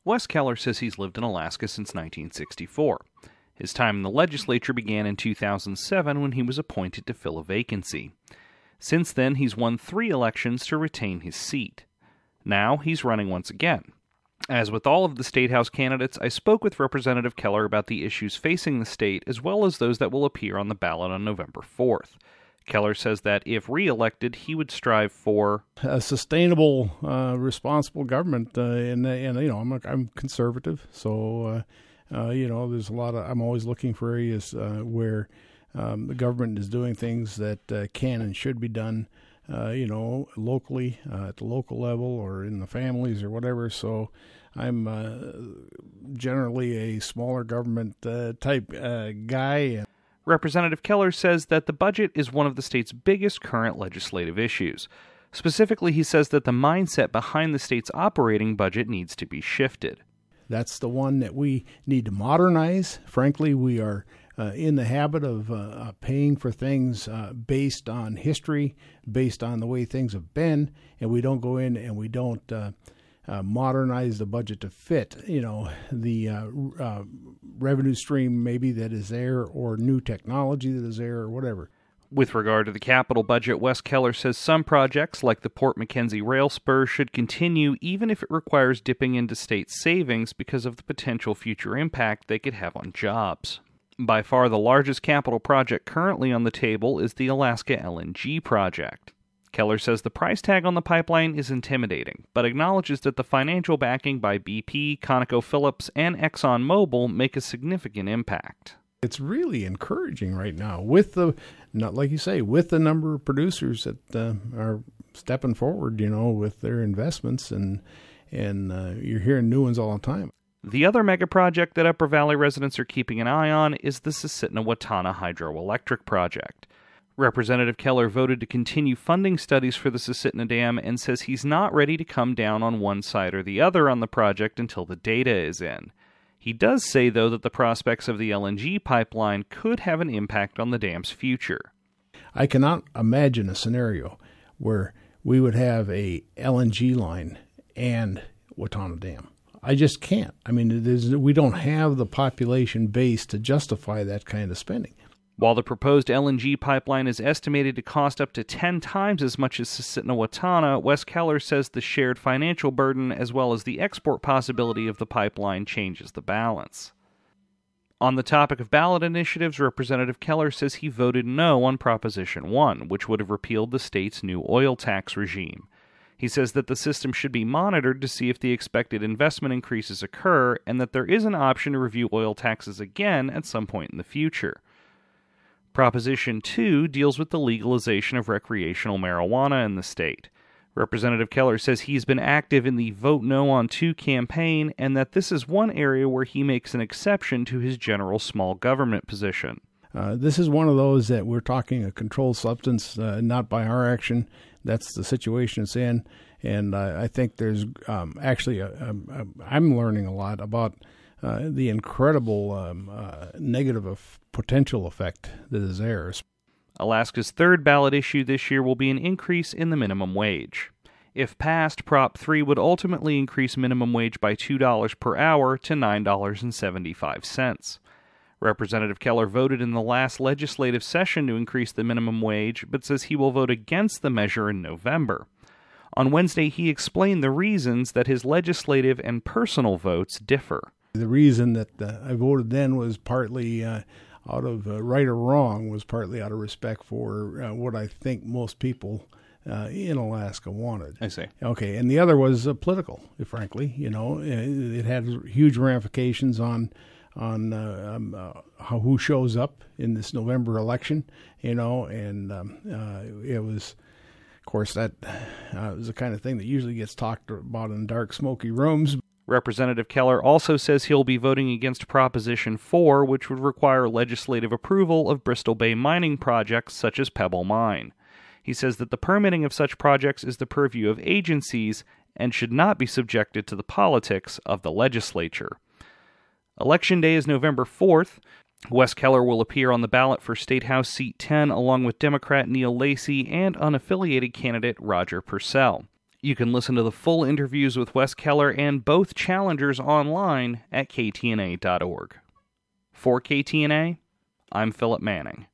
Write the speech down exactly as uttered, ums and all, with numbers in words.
Wes Keller says he's lived in Alaska since nineteen sixty-four. His time in the legislature began in two thousand seven when he was appointed to fill a vacancy. Since then, he's won three elections to retain his seat. Now he's running once again. As with all of the State House candidates, I spoke with Representative Keller about the issues facing the state as well as those that will appear on the ballot on November fourth. Keller says that if re-elected, he would strive for a sustainable, uh, responsible government. Uh, and, and, you know, I'm, a, I'm conservative, so, uh, uh, you know, there's a lot of, I'm always looking for areas uh, where um, the government is doing things that uh, can and should be done, uh, you know, locally, uh, at the local level or in the families or whatever. So I'm uh, generally a smaller government uh, type uh, guy. Representative Keller says that the budget is one of the state's biggest current legislative issues. Specifically, he says that the mindset behind the state's operating budget needs to be shifted. That's the one that we need to modernize. Frankly, we are uh, in the habit of uh, paying for things uh, based on history, based on the way things have been, and we don't go in and we don't uh, uh, modernize the budget to fit, you know, the uh, uh, revenue stream maybe that is there or new technology that is there or whatever. With regard to the capital budget, Wes Keller says some projects, like the Port McKenzie rail spur, should continue even if it requires dipping into state savings because of the potential future impact they could have on jobs. By far the largest capital project currently on the table is the Alaska L N G project. Keller says the price tag on the pipeline is intimidating, but acknowledges that the financial backing by B P, ConocoPhillips, and ExxonMobil make a significant impact. It's really encouraging right now with the, not like you say, with the number of producers that uh, are stepping forward, you know, with their investments, and and uh, you're hearing new ones all the time. The other mega project that Upper Valley residents are keeping an eye on is the Susitna-Watana Hydroelectric Project. Representative Keller voted to continue funding studies for the Susitna Dam and says he's not ready to come down on one side or the other on the project until the data is in. He does say, though, that the prospects of the L N G pipeline could have an impact on the dam's future. I cannot imagine a scenario where we would have a L N G line and Watana Dam. I just can't. I mean, it is, we don't have the population base to justify that kind of spending. While the proposed L N G pipeline is estimated to cost up to ten times as much as Susitna-Watana, Wes Keller says the shared financial burden as well as the export possibility of the pipeline changes the balance. On the topic of ballot initiatives, Representative Keller says he voted no on Proposition one, which would have repealed the state's new oil tax regime. He says that the system should be monitored to see if the expected investment increases occur and that there is an option to review oil taxes again at some point in the future. Proposition two deals with the legalization of recreational marijuana in the state. Representative Keller says he's been active in the Vote No on two campaign and that this is one area where he makes an exception to his general small government position. Uh, this is one of those that we're talking a controlled substance, uh, not by our action. That's the situation it's in. And uh, I think there's um, actually, a, a, a, I'm learning a lot about Uh, the incredible um, uh, negative of potential effect that is there. Alaska's third ballot issue this year will be an increase in the minimum wage. If passed, Prop three would ultimately increase minimum wage by two dollars per hour to nine dollars and seventy-five cents. Representative Keller voted in the last legislative session to increase the minimum wage, but says he will vote against the measure in November. On Wednesday, he explained the reasons that his legislative and personal votes differ. The reason that uh, I voted then was partly uh, out of uh, right or wrong, was partly out of respect for uh, what I think most people uh, in Alaska wanted. I see. Okay, and the other was uh, political, frankly. You know, it, it had huge ramifications on on uh, um, uh, how, who shows up in this November election, you know, and um, uh, it was, of course, that uh, was the kind of thing that usually gets talked about in dark, smoky rooms. Representative Keller also says he'll be voting against Proposition four, which would require legislative approval of Bristol Bay mining projects such as Pebble Mine. He says that the permitting of such projects is the purview of agencies and should not be subjected to the politics of the legislature. Election Day is November fourth. Wes Keller will appear on the ballot for State House Seat ten along with Democrat Neil Lacey and unaffiliated candidate Roger Purcell. You can listen to the full interviews with Wes Keller and both challengers online at K T N A dot org. For K T N A, I'm Philip Manning.